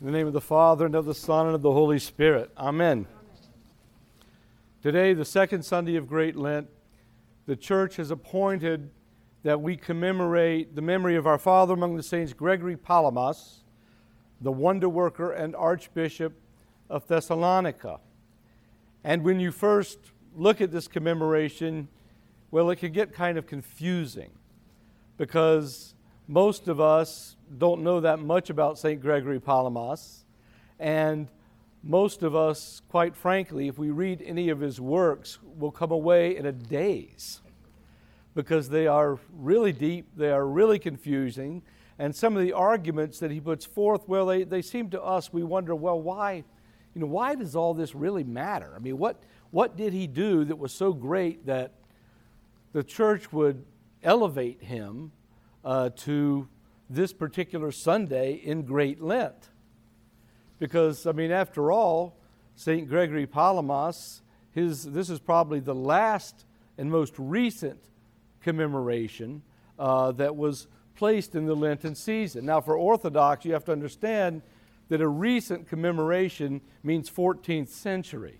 In the name of the Father, and of the Son, and of the Holy Spirit. Amen. Today, the second Sunday of Great Lent, the Church has appointed that we commemorate the memory of our Father among the Saints, Gregory Palamas, the wonder worker and Archbishop of Thessalonica. And when you first look at this commemoration, well, it can get kind of confusing because most of us don't know that much about St. Gregory Palamas, and most of us, quite frankly, if we read any of his works, will come away in a daze because they are really deep, they are really confusing, and some of the arguments that he puts forth, well, they seem to us, we wonder, well, why does all this really matter? I mean, what did he do that was so great that the Church would elevate him to this particular Sunday in Great Lent? Because, I mean, after all, St. Gregory Palamas, this is probably the last and most recent commemoration that was placed in the Lenten season. Now, for Orthodox, you have to understand that a recent commemoration means 14th century.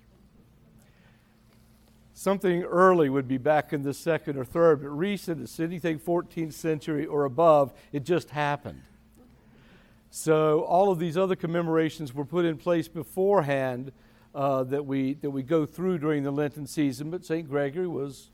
Something early would be back in the second or third, but recent is anything 14th century or above. It just happened. So all of these other commemorations were put in place beforehand that we go through during the Lenten season. But St. Gregory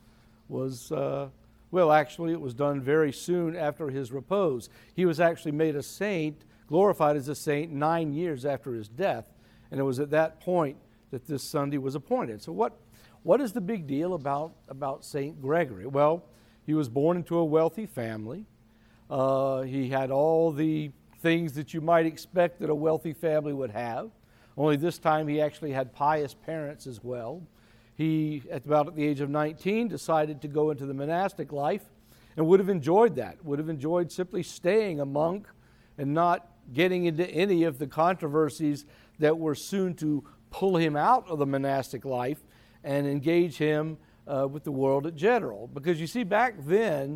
actually, it was done very soon after his repose. He was actually made a saint, glorified as a saint 9 years after his death, and it was at that point that this Sunday was appointed. So what is the big deal about St. Gregory? Well, he was born into a wealthy family. He had all the things that you might expect that a wealthy family would have. Only this time he actually had pious parents as well. He, at the age of 19, decided to go into the monastic life and would have enjoyed that, would have enjoyed simply staying a monk and not getting into any of the controversies that were soon to pull him out of the monastic life and engage him with the world in general. Because you see, back then,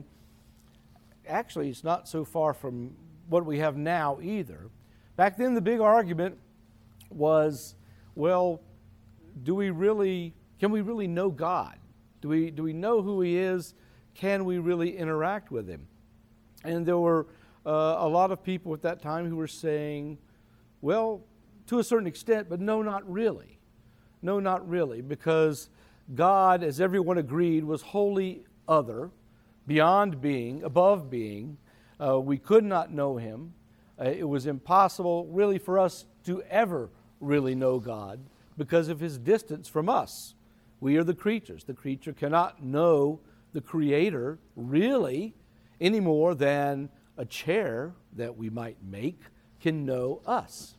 actually it's not so far from what we have now either. Back then the big argument was, well, can we really know God? Do we know who He is? Can we really interact with Him? And there were a lot of people at that time who were saying, well, to a certain extent, but no, not really. No, not really, because God, as everyone agreed, was wholly other, beyond being, above being. We could not know Him. It was impossible, really, for us to ever really know God because of His distance from us. We are the creatures. The creature cannot know the Creator, really, any more than a chair that we might make can know us.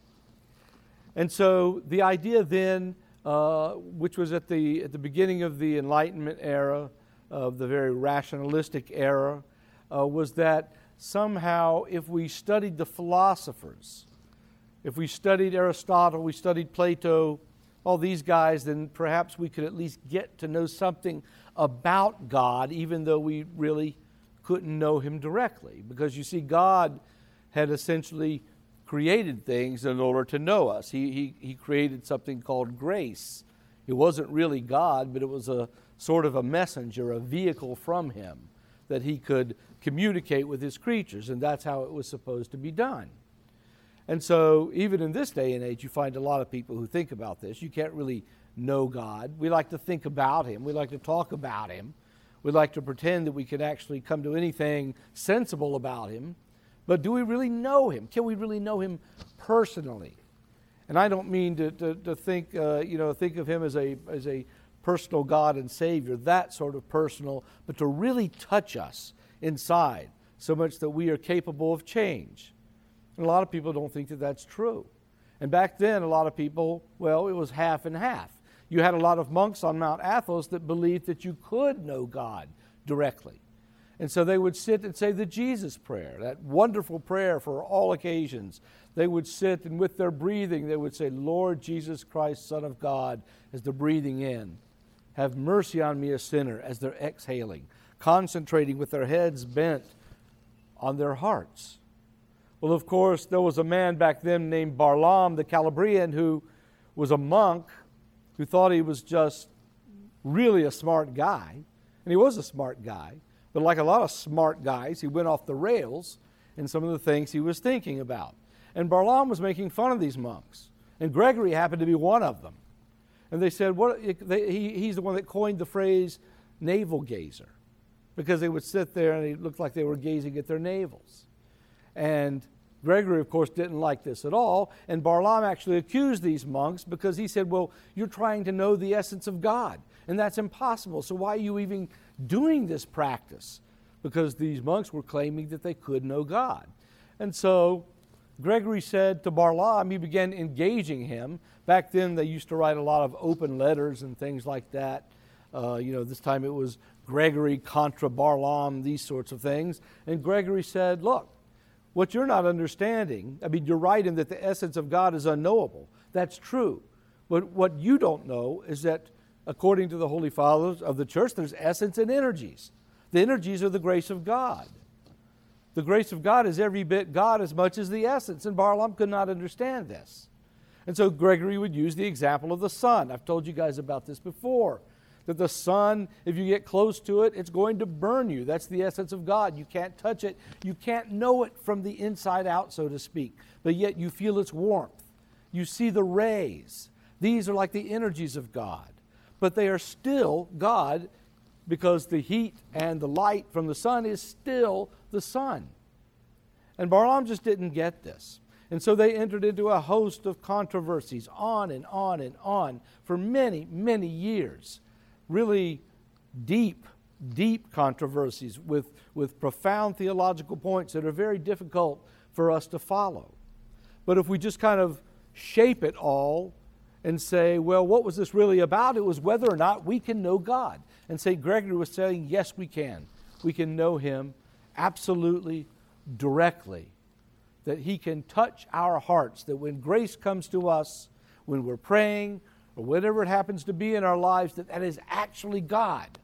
And so the idea then, which was at the beginning of the Enlightenment era, of the very rationalistic era, was that somehow if we studied the philosophers, if we studied Aristotle, we studied Plato, all these guys, then perhaps we could at least get to know something about God, even though we really couldn't know Him directly. Because you see, God had essentially created things in order to know us. He created something called grace. It wasn't really God, but it was a sort of a messenger, a vehicle from Him that He could communicate with His creatures, and that's how it was supposed to be done. And so even in this day and age, you find a lot of people who think about this. You can't really know God. We like to think about Him. We like to talk about Him. We like to pretend that we can actually come to anything sensible about Him. But do we really know Him? Can we really know Him personally? And I don't mean to think of Him as a personal God and Savior, that sort of personal, but to really touch us inside so much that we are capable of change. And a lot of people don't think that that's true. And back then, a lot of people, well, it was half and half. You had a lot of monks on Mount Athos that believed that you could know God directly. And so they would sit and say the Jesus prayer, that wonderful prayer for all occasions. They would sit, and with their breathing, they would say, Lord Jesus Christ, Son of God, as they're breathing in. Have mercy on me, a sinner, as they're exhaling, concentrating with their heads bent on their hearts. Well, of course, there was a man back then named Balaam the Calabrian who was a monk who thought he was just really a smart guy. And he was a smart guy. But like a lot of smart guys, he went off the rails in some of the things he was thinking about. And Balaam was making fun of these monks. And Gregory happened to be one of them. And they said, he's the one that coined the phrase navel gazer, because they would sit there and it looked like they were gazing at their navels. And Gregory, of course, didn't like this at all. And Balaam actually accused these monks because he said, well, you're trying to know the essence of God, and that's impossible. So why are you even doing this practice? Because these monks were claiming that they could know God. And so Gregory said to Balaam, he began engaging him. Back then, they used to write a lot of open letters and things like that. This time it was Gregory contra Balaam, these sorts of things. And Gregory said, look, what you're not understanding, you're right in that the essence of God is unknowable. That's true. But what you don't know is that according to the Holy Fathers of the Church, there's essence and energies. The energies are the grace of God. The grace of God is every bit God as much as the essence, and Balaam could not understand this. And so Gregory would use the example of the sun. I've told you guys about this before, that the sun, if you get close to it, it's going to burn you. That's the essence of God. You can't touch it. You can't know it from the inside out, so to speak, but yet you feel its warmth. You see the rays. These are like the energies of God, but they are still God, because the heat and the light from the sun is still the sun. And Balaam just didn't get this. And so they entered into a host of controversies on and on and on for many, many years. Really deep, deep controversies with profound theological points that are very difficult for us to follow. But if we just kind of shape it all and say, well, what was this really about? It was whether or not we can know God. And St. Gregory was saying, yes, we can. We can know Him absolutely, directly. That He can touch our hearts. That when grace comes to us, when we're praying, or whatever it happens to be in our lives, that is actually God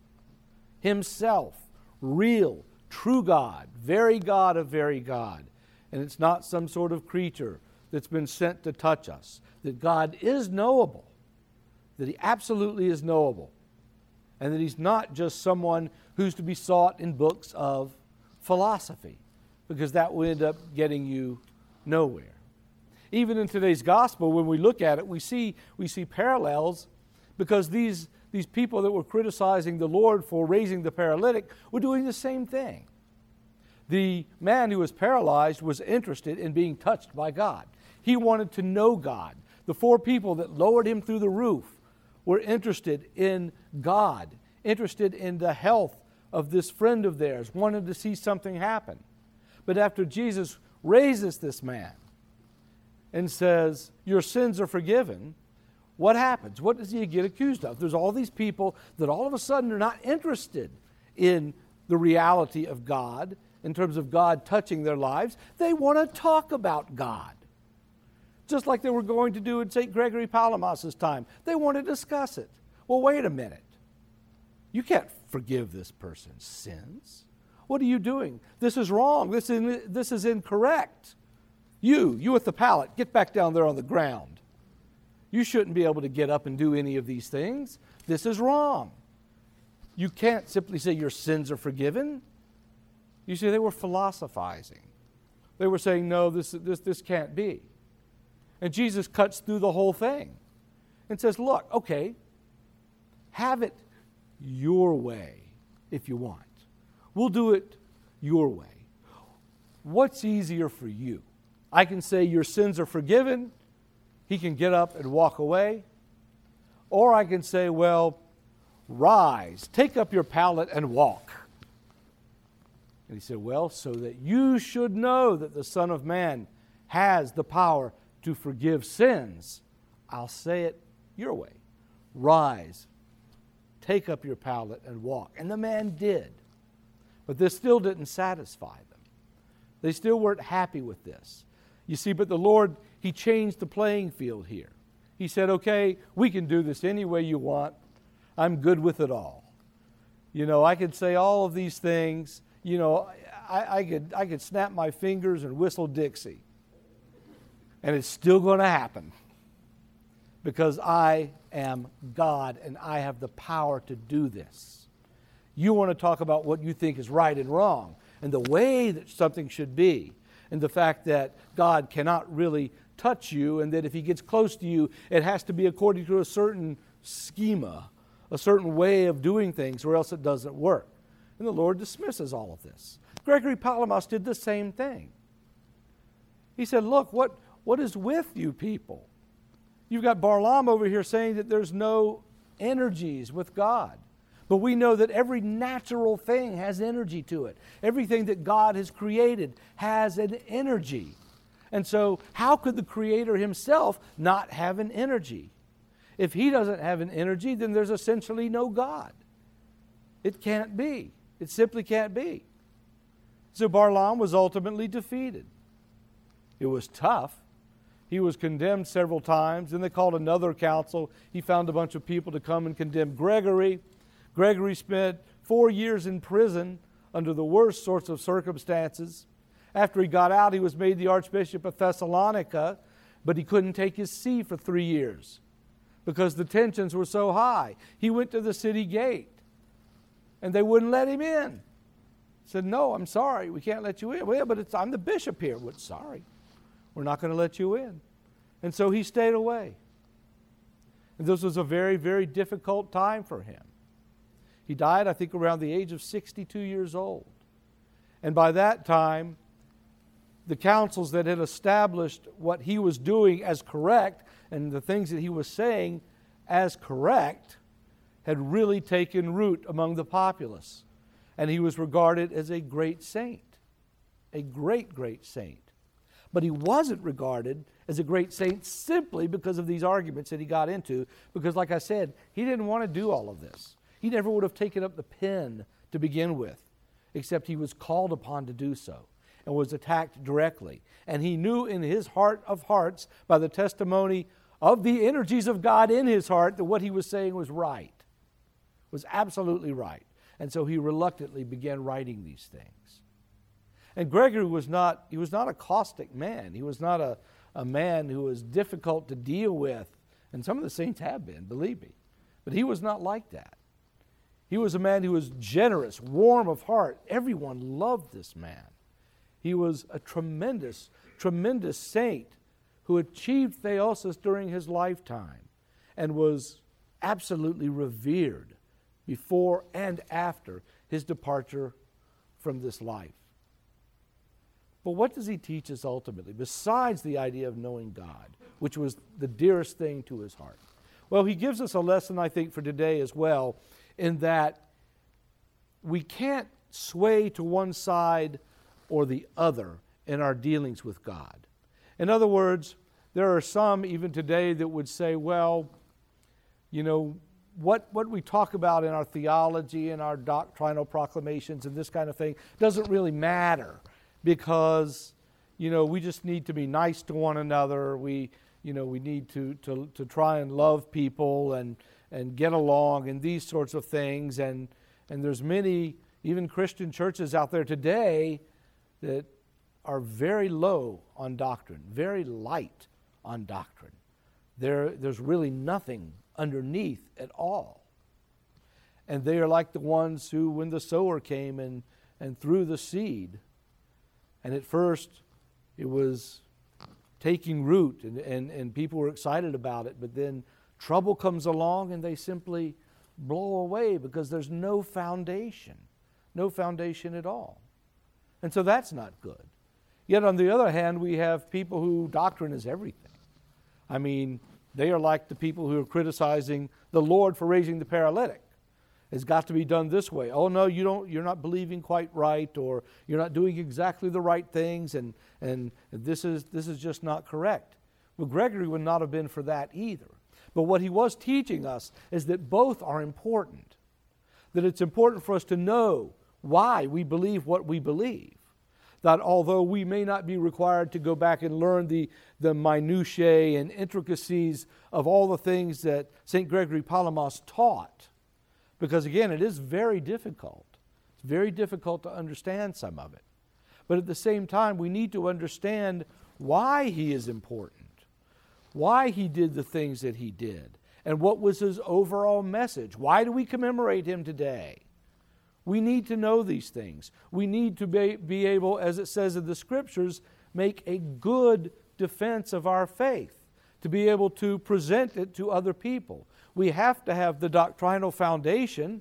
Himself, real, true God, very God of very God. And it's not some sort of creature that's been sent to touch us. That God is knowable, that He absolutely is knowable, and that He's not just someone who's to be sought in books of philosophy, because that will end up getting you nowhere. Even in today's gospel, when we look at it, we see parallels, because these people that were criticizing the Lord for raising the paralytic were doing the same thing. The man who was paralyzed was interested in being touched by God. He wanted to know God. The 4 people that lowered him through the roof were interested in God, interested in the health of this friend of theirs, wanted to see something happen. But after Jesus raises this man and says, your sins are forgiven, what happens? What does he get accused of? There's all these people that all of a sudden are not interested in the reality of God, in terms of God touching their lives. They want to talk about God. Just like they were going to do in St. Gregory Palamas's time. They want to discuss it. Well, wait a minute. You can't forgive this person's sins. What are you doing? This is wrong. This is incorrect. You at the pallet, get back down there on the ground. You shouldn't be able to get up and do any of these things. This is wrong. You can't simply say your sins are forgiven. You see, they were philosophizing. They were saying, no, this can't be. And Jesus cuts through the whole thing and says, look, okay, have it your way if you want. We'll do it your way. What's easier for you? I can say your sins are forgiven. He can get up and walk away. Or I can say, well, rise, take up your pallet and walk. And he said, well, so that you should know that the Son of Man has the power to forgive sins, I'll say it your way. Rise, take up your pallet and walk. And the man did. But this still didn't satisfy them. They still weren't happy with this. You see, but the Lord, He changed the playing field here. He said, okay, we can do this any way you want. I'm good with it all. I can say all of these things. I could snap my fingers and whistle Dixie, and it's still going to happen, because I am God and I have the power to do this. You want to talk about what you think is right and wrong, and the way that something should be, and the fact that God cannot really touch you, and that if He gets close to you, it has to be according to a certain schema, a certain way of doing things, or else it doesn't work. And the Lord dismisses all of this. Gregory Palamas did the same thing. He said, look, what is with you people? You've got Barlaam over here saying that there's no energies with God. But we know that every natural thing has energy to it. Everything that God has created has an energy. And so how could the Creator Himself not have an energy? If He doesn't have an energy, then there's essentially no God. It can't be. It simply can't be. So Barlaam was ultimately defeated. It was tough. He was condemned several times. Then they called another council. He found a bunch of people to come and condemn Gregory. Gregory spent 4 years in prison under the worst sorts of circumstances. After he got out, he was made the Archbishop of Thessalonica, but he couldn't take his see for 3 years because the tensions were so high. He went to the city gate, and they wouldn't let him in. He said, no, I'm sorry, we can't let you in. Well, but I'm the bishop here. Well, sorry, we're not going to let you in. And so he stayed away. And this was a very, very difficult time for him. He died, I think, around the age of 62 years old. And by that time, the councils that had established what he was doing as correct and the things that he was saying as correct had really taken root among the populace. And he was regarded as a great saint, a great, great saint. But he wasn't regarded as a great saint simply because of these arguments that he got into, because, like I said, he didn't want to do all of this. He never would have taken up the pen to begin with, except he was called upon to do so and was attacked directly. And he knew in his heart of hearts, by the testimony of the energies of God in his heart, that what he was saying was right, was absolutely right. And so he reluctantly began writing these things. And Gregory was not a caustic man. He was not a man who was difficult to deal with. And some of the saints have been, believe me. But he was not like that. He was a man who was generous, warm of heart. Everyone loved this man. He was a tremendous, tremendous saint who achieved theosis during his lifetime and was absolutely revered before and after his departure from this life. But what does he teach us ultimately, besides the idea of knowing God, which was the dearest thing to his heart? Well, he gives us a lesson, I think, for today as well, in that we can't sway to one side or the other in our dealings with God. In other words, there are some even today that would say, well, you know, what we talk about in our theology and our doctrinal proclamations and this kind of thing doesn't really matter because, you know, we just need to be nice to one another. We need to try and love people and get along and these sorts of things. And there's many, even Christian churches out there today that are very low on doctrine, very light on doctrine. There's really nothing underneath at all. And they are like the ones who, when the sower came and threw the seed, and at first it was taking root and people were excited about it, but then trouble comes along and they simply blow away because there's no foundation at all. And so that's not good. Yet on the other hand, we have people who doctrine is everything. I mean, they are like the people who are criticizing the Lord for raising the paralytic. It's got to be done this way. Oh no, you're not believing quite right, or you're not doing exactly the right things, and this is just not correct. Well, Gregory would not have been for that either. But what he was teaching us is that both are important. That it's important for us to know why we believe what we believe. That although we may not be required to go back and learn the minutiae and intricacies of all the things that St. Gregory Palamas taught, because again, it is very difficult. It's very difficult to understand some of it. But at the same time, we need to understand why he is important, why he did the things that he did, and what was his overall message. Why do we commemorate him today? We need to know these things. We need to be able, as it says in the Scriptures, make a good defense of our faith, to be able to present it to other people. We have to have the doctrinal foundation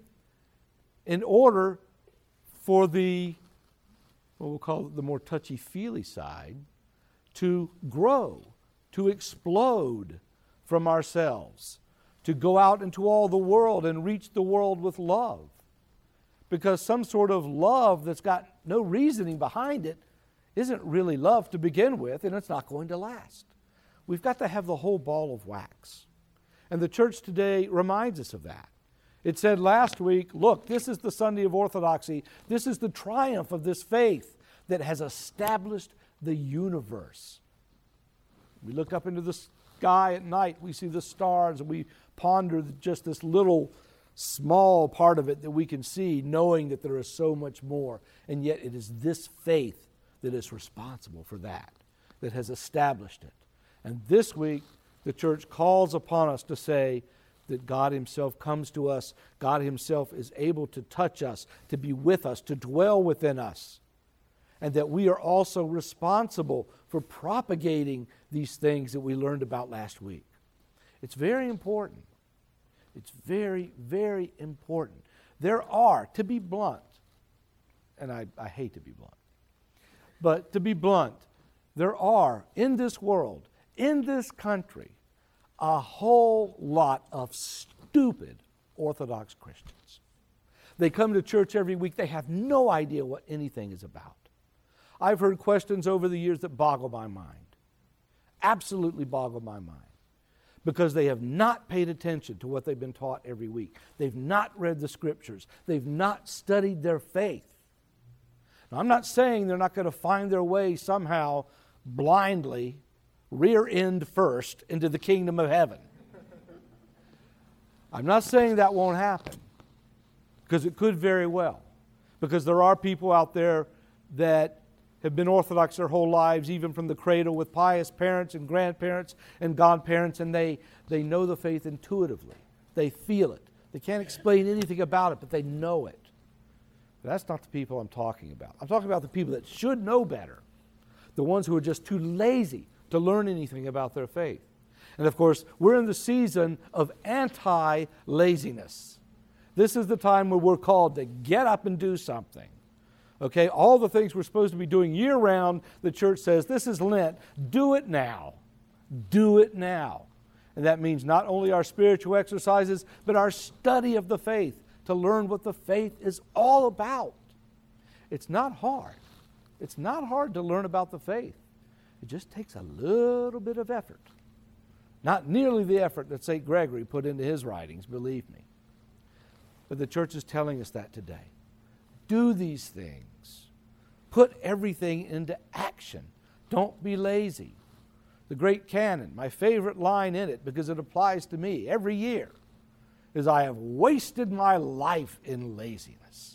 in order for the, what we'll call it, the more touchy-feely side, to grow, to explode from ourselves, to go out into all the world and reach the world with love. Because some sort of love that's got no reasoning behind it isn't really love to begin with, and it's not going to last. We've got to have the whole ball of wax. And the church today reminds us of that. It said last week, look, this is the Sunday of Orthodoxy. This is the triumph of this faith that has established the universe. We look up into the sky at night, we see the stars, and we ponder just this little small part of it that we can see, knowing that there is so much more. And yet it is this faith that is responsible for that has established it. And this week, the church calls upon us to say that God himself comes to us. God himself is able to touch us, to be with us, to dwell within us. And that we are also responsible for propagating these things that we learned about last week. It's very important. It's very, very important. There are, to be blunt, and I hate to be blunt, but to be blunt, there are in this world, in this country, a whole lot of stupid Orthodox Christians. They come to church every week. They have no idea what anything is about. I've heard questions over the years that boggle my mind. Absolutely boggle my mind. Because they have not paid attention to what they've been taught every week. They've not read the Scriptures. They've not studied their faith. Now, I'm not saying they're not going to find their way somehow blindly, rear end first, into the kingdom of heaven. I'm not saying that won't happen, because it could very well. Because there are people out there that have been Orthodox their whole lives, even from the cradle, with pious parents and grandparents and godparents, and they know the faith intuitively. They feel it. They can't explain anything about it, but they know it. But that's not the people I'm talking about. I'm talking about the people that should know better, the ones who are just too lazy to learn anything about their faith. And of course, we're in the season of anti-laziness. This is the time where we're called to get up and do something. Okay, all the things we're supposed to be doing year-round, the church says, this is Lent, do it now. Do it now. And that means not only our spiritual exercises, but our study of the faith, to learn what the faith is all about. It's not hard. It's not hard to learn about the faith. It just takes a little bit of effort. Not nearly the effort that St. Gregory put into his writings, believe me. But the church is telling us that today. Do these things. Put everything into action. Don't be lazy. The great canon, my favorite line in it, because it applies to me every year, is I have wasted my life in laziness.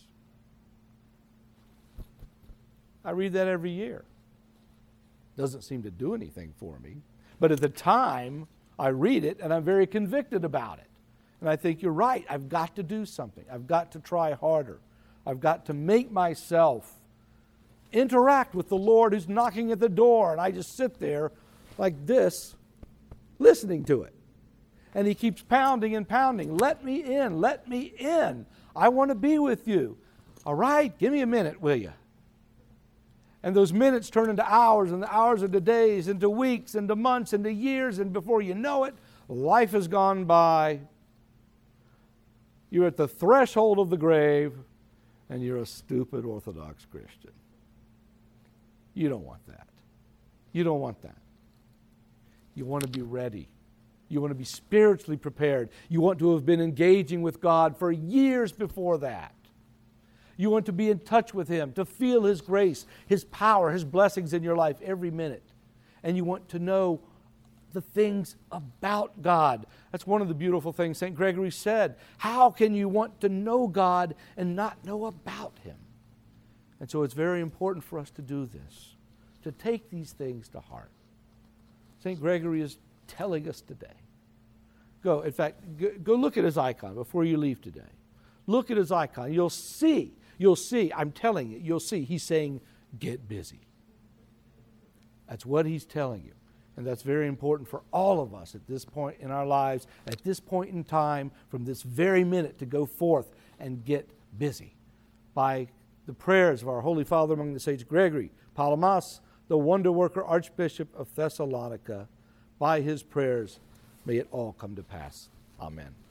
I read that every year. Doesn't seem to do anything for me. But at the time, I read it and I'm very convicted about it. And I think, you're right, I've got to do something. I've got to try harder. I've got to make myself interact with the Lord who's knocking at the door, and I just sit there like this, listening to it. And he keeps pounding and pounding. Let me in, let me in. I want to be with you. All right, give me a minute, will you? And those minutes turn into hours, and the hours into days, into weeks, into months, into years, and before you know it, life has gone by. You're at the threshold of the grave, and you're a stupid Orthodox Christian. You don't want that. You don't want that. You want to be ready. You want to be spiritually prepared. You want to have been engaging with God for years before that. You want to be in touch with Him, to feel His grace, His power, His blessings in your life every minute. And you want to know the things about God. That's one of the beautiful things St. Gregory said. How can you want to know God and not know about Him? And so it's very important for us to do this, to take these things to heart. St. Gregory is telling us today. In fact, go look at his icon before you leave today. Look at his icon. You'll see, I'm telling you, you'll see, he's saying, get busy. That's what he's telling you. And that's very important for all of us at this point in our lives, at this point in time, from this very minute, to go forth and get busy by the prayers of our Holy Father among the saints, Gregory Palamas, the wonder worker Archbishop of Thessalonica. By his prayers, may it all come to pass. Amen.